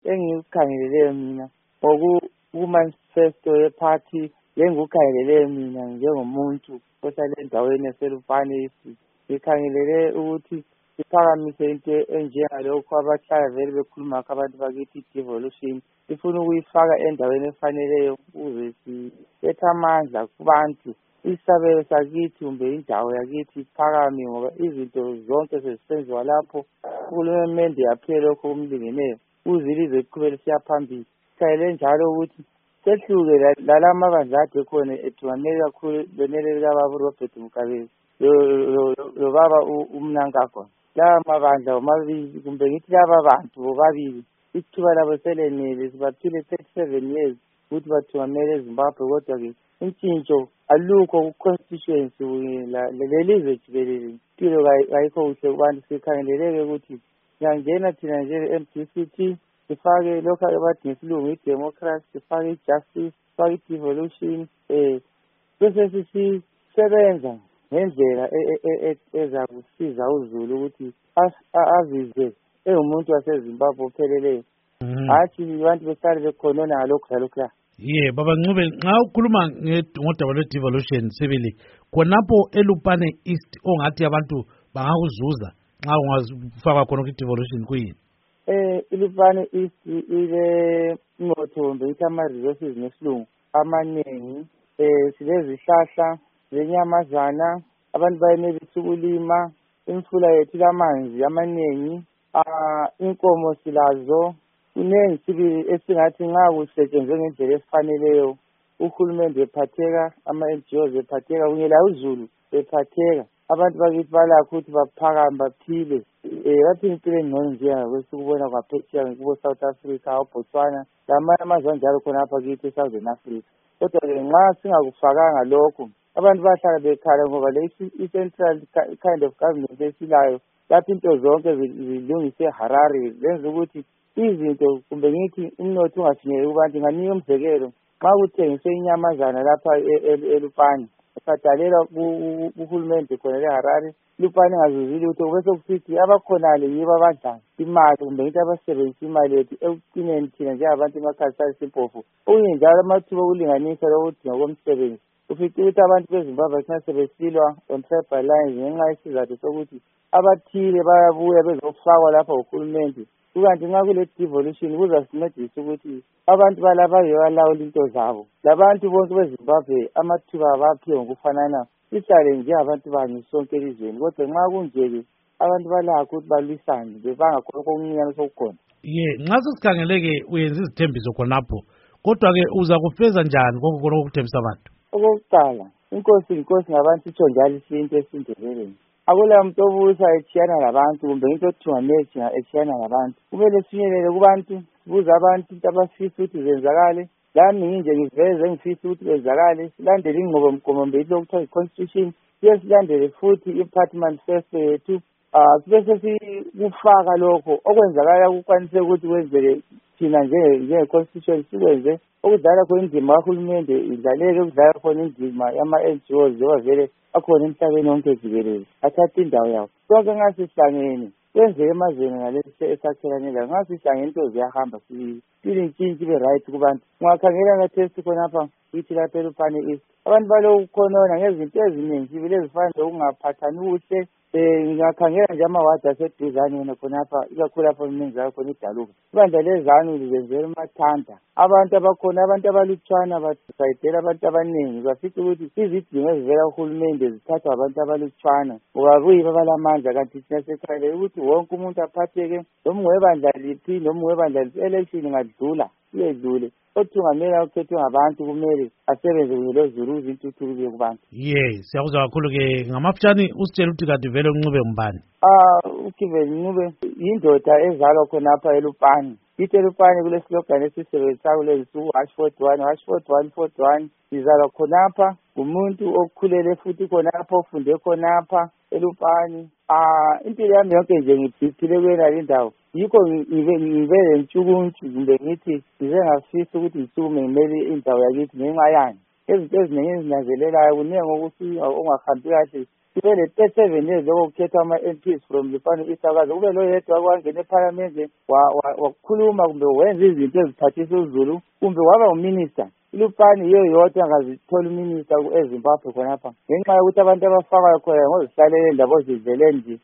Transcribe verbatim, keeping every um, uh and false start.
engikukhangeleleyo mina ngoku-manifesto ye-party lengikukhangeleleyo mina njengomuntu ohlala endaweni yaseLupane. Ngikhangelele ukuthi siphakamise into enjengalokho abahlala vele bekhuluma abantu bakithi devolution. Sifuna ukuyifaka endaweni efaneleyo ukuze silethe amandla kubantu. Isabelo sakithi kumbe indawo yakithi iphakame ngoba izinto zonke sezisenziwa lapho. Uhulumende yaphe lokho kumlingeneyo ukuze ilizwe liqhubeke siya phambili. Sikhangele njalo ukuthi sehluke lala mabandla ade khona ethungamele kakhulu benele likababa uRobert Mugabe lo baba uMnangagwa. Lawa mabandla omabili kumbe ngithi laba bantu bobabili ithuba labo selenele sibaphile thirty-seven years ukuthi bathungamele eZimbabwe, kodwa-ke intshintsho alukho ku-constituency lelizwe jikelele. Impilo kayikho kuhle kubantu. Sikhangeleleke ukuthi siyangena thina njenge-M D C T sifake lokho abathi ngesilungu i-democracy, sifake i-justice, sifake i-devolution, um bese sisebenza ngendlela ezakusiza uZulu ukuthi azizwe engumuntu waseZimbabwe opheleleyo, hatshi abantu behlale bekhonona ngalokhu lalokhu la. Ye baba Ncube, nxa ukhuluma ngodaba lwe-devolution sibili khonapho eLupane East ongathi abantu bangakuzuza nxa ungafakwa khona kwi-devolution kuyini? Eh iLupane East ile ngotho kumbe ithi ama-resources ngesilungu amanengi. Eh silezihlahla zenyamazana, abantu bayenelisa ukulima, imfula yethu lamanzi amanengi, ah inkomo silazo. Kunengi sibili esingathi nxa kusetshenzwe ngendlela efaneleyo, uhulumende ephatheka, ama-N G Os ephatheka, kunye la uZulu ephatheka, abantu bakithi balakho ukuthi baphakame baphile. Um bathi impilo engcono njengakwesukubona kwaphetsheya kubo South Africa, oBotswana lamanye amazwe anjalo khonapha kithi eSouthern Africa. Kodwa-ke nxa singakufakanga lokho, abantu bahlala bekhala ngoba le i-central kind of government esilayo lapho into zonke zilungise eHarare zenza ukuthi izinto kumbe ngithi umnotho ungafinyeleli kubantu. Nganika umzekelo, nxa kuthengiswe inyamazana lapha eLupane bhadalela uhulumende khona leHarare, iLupane ingazuzile ukuthi bese kusithi abakhonale yibo abadla imali kumbe ngithi abasebenzisa imali yethu ekucineni thina njengabantu emakhaya sayisimpofu. Okunye njalo amathuba okulinganisa lokudinga komsebenzi, ufice ukuthi abantu beZimbabwe thina sebesilwa on tribal lines ngenxa yesizathu sokuthi abathile bayabuya bezofakwa lapha uhulumende. Kukanti nxa kule devolution kuzasincedisa ukuthi abantu balapha balawula into zabo, labantu bonke beZimbabwe amathuba baphiwe ngokufanana, sihlale njengabantu banye sonke elizweni. Kodwa nxa kunje-ke abantu balakho ukuthi balwisane bebanga khonokho okuncinyane sokukhona. Ye nxa sesikhangeleke uyenza izithembiso khonapho, kodwa-ke uza kufeza njani konke khonokho ukuthembisa abantu? Okokuqala, inkosi inkosi ngabantu itsho njalo isinto esiNdebeleni. Akula muntu obusa etshiyana labantu kumbe into othungamele etshiyana labantu. Kumele sifinyelele kubantu, sibuze abantu into abafisa ukuthi zenzakale. Lami nginje ngiveze ngifisa ukuthi kwenzakale, silandele inqubomgomo mbili lokuthiwa i-constitution, siye silandele futhi i-party manifesto yethu. Um sibe sesikufaka lokho okwenzakala kukwanise ukuthi kwenzele thina njenge-constitution sikwenze. Okudlala khona indima kahulumende idlaleke, okudlala khona indima yama-N G Os njengoba vele akhona emhlabeni wonke jikelele athathe indawo yawo. Sonke nxa sihlangene kwenzeke emazweni ngalesi esakhelane layo, nxa sihlangene into ziyahamba sibili intshintshi ibe right kubantu. Ungakhangela ngathesi khonapha kithi lapha eLupane East abantu balokukhonona ngezinto eziningi sibili ezifana lokungaphathani kuhle. Um ngingakhangela nje amawadi aseduzane yena khonapha ikakhulu lapho mnenzala khona iDaluka. Ibandla lezanu lizenzela umathanda. Abantu abakhona abantu abalutshwana basayidela abantu abaningi, bafica ukuthi izidingo ezivela kuhulumende zithathwa abantu abalutshwana ngoba kuyibo abalamandla. Kanti thina sekhalele ukuthi wonke umuntu aphatheke, noma ungwebandla liphi noma ungwebandla liphi, election ingadlula iyedlule. Othungameli okukhethwe ngabantu kumele asebenze kunye loZulu ukuze intuthuko ibe kubantu. Ye siyakuzwa kakhulu-ke ngamafutshane usitshela ukuthi kanti vele uNcube mbani? Ah uKiveli Ncube yindoda ezalwa khonapha eLupane. Kithi eLupane kule slogan esisebenzisayo kulezi nsuku hash forty one hash forty one forty one. Sizalwa khonapha, umuntu okhulele futhi khonapha, ofunde khonapha eLupane. Ah impilo yami yonke nje ngibhidile kwena indawo. Yikho ngibe lentshukuntshu kumbe ngithi ngize ngafisa ukuthi ngisukume ngimele indawo yakithi ngenxa yani. Ezinto eziningi ezinanzelelayo kuningi ukuthi ongahambi kahle sibe le seven years okukhetha ama-M Ps from Lupane East akaze kube lo yedwa kwangena eParliament wakhuluma kumbe wenza izinto eziphathisa uZulu kumbe waba uminister. iLupane yiyo yodwa angazithola uminister eZimbabwe khonapha ngenxa yokuthi abantu abafakayo khona ngozihlalela indaba ozidlele nje